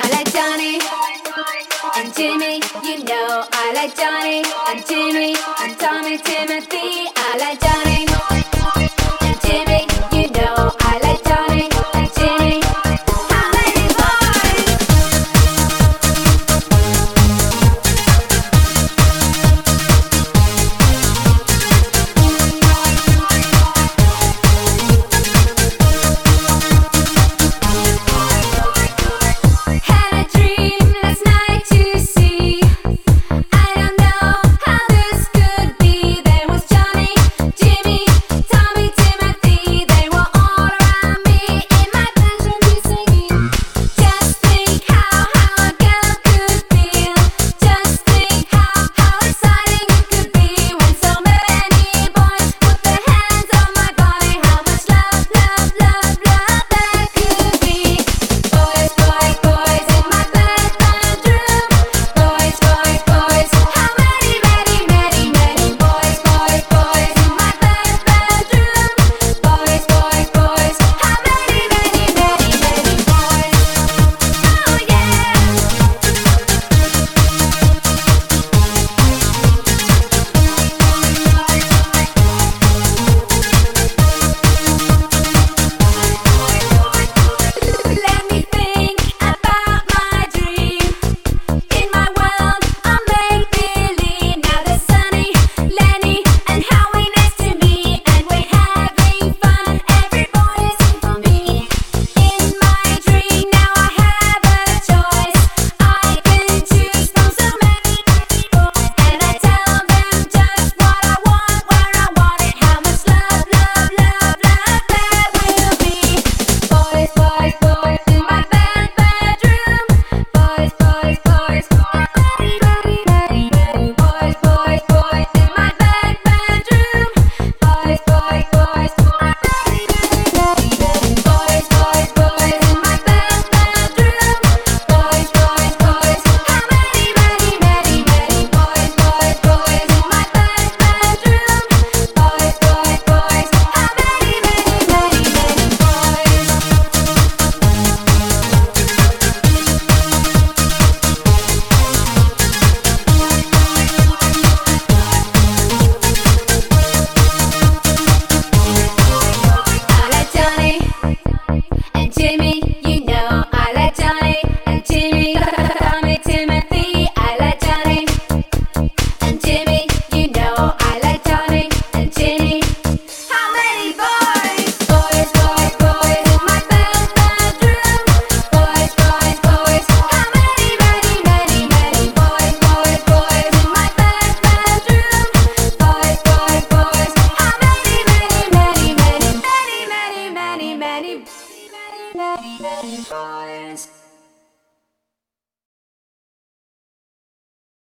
like Johnny and Jimmy, you know I like Johnny and Jimmy and Tommy Timothy. I like Johnny and Jimmy, you know I like Johnny and Jimmy. How many boys? Had a dream last night to see. I don't know how this could be. There was Johnny, Jimmy, Tommy, Timothy. They were all around me in my bedroom singing. Just think how a girl could feel. Just think how exciting it could be when so many boys put their hands on my body. How much love, love, love, love there could be. Boys, boys, boys in my bedroom. Boys, boys, boys. How many, many, many, many boys, boys, boys in my bedroom. Boys, boys, boys. How many, many, many, many boys? Oh yeah. Let me think about my dream. In my world, I'm make believe. Now there's Sunny, Lenny, and Howie next to me, and we're having fun. Every boy is in for me. In my dream, now I have a choice. I can choose from so many people, and I tell them just what I want, where I want it. How much love, love, love, love there will be. Boys, boys, boys in my bedroom. Boys, boys, boys. Many, many, many, many boys, boys, boys in my bedroom. Boys, boys, boys. Many, many, many, many boys, boys, boys in my bedroom. Boys, boys, boys. How many, many, many, many boys, boys, boys in my bedroom. Boys, boys, boys. How many, many, many, many boys? I like Johnny and Jimmy, you know I like Johnny and Jimmy. Tommy, Timothy, I like Johnny and Jimmy, you know I like Johnny and Jimmy. How many boys? Boys, boys, boys in my bedroom. Boys, boys, boys. How many, many, many, many boys, boys, boys in my bedroom. Boys, boys, boys. How many, many, many, many, many, many, many, many, many, many boys?